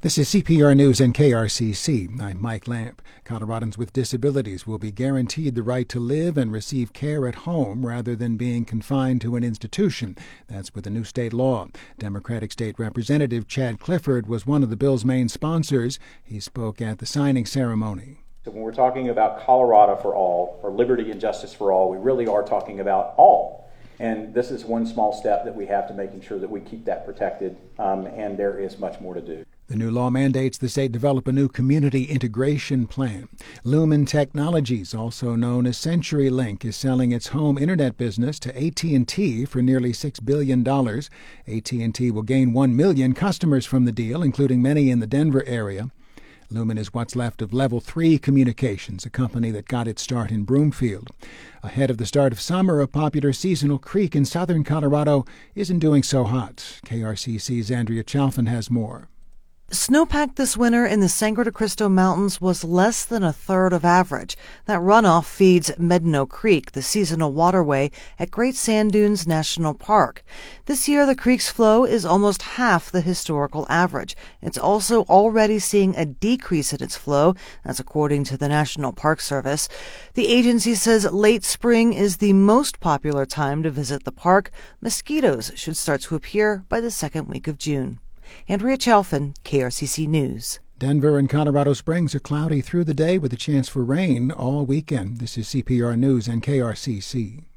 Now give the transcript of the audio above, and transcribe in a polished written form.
This is CPR News and KRCC. I'm Mike Lamp. Coloradans with disabilities will be guaranteed the right to live and receive care at home rather than being confined to an institution. That's with the new state law. Democratic State Representative Chad Clifford was one of the bill's main sponsors. He spoke at the signing ceremony. So when we're talking about Colorado for all, or liberty and justice for all, we really are talking about all. And this is one small step that we have to making sure that we keep that protected, and there is much more to do. The new law mandates the state develop a new community integration plan. Lumen Technologies, also known as CenturyLink, is selling its home internet business to AT&T for nearly $6 billion. AT&T will gain 1 million customers from the deal, including many in the Denver area. Lumen is what's left of Level 3 Communications, a company that got its start in Broomfield. Ahead of the start of summer, a popular seasonal creek in southern Colorado isn't doing so hot. KRCC's Andrea Chalfin has more. Snowpack this winter in the Sangre de Cristo Mountains was less than a third of average. That runoff feeds Medno Creek, the seasonal waterway at Great Sand Dunes National Park. This year, the creek's flow is almost half the historical average. It's also already seeing a decrease in its flow. That's according to the National Park Service. The agency says late spring is the most popular time to visit the park. Mosquitoes should start to appear by the second week of June. Andrea Chalfin, KRCC News. Denver and Colorado Springs are cloudy through the day with a chance for rain all weekend. This is CPR News and KRCC.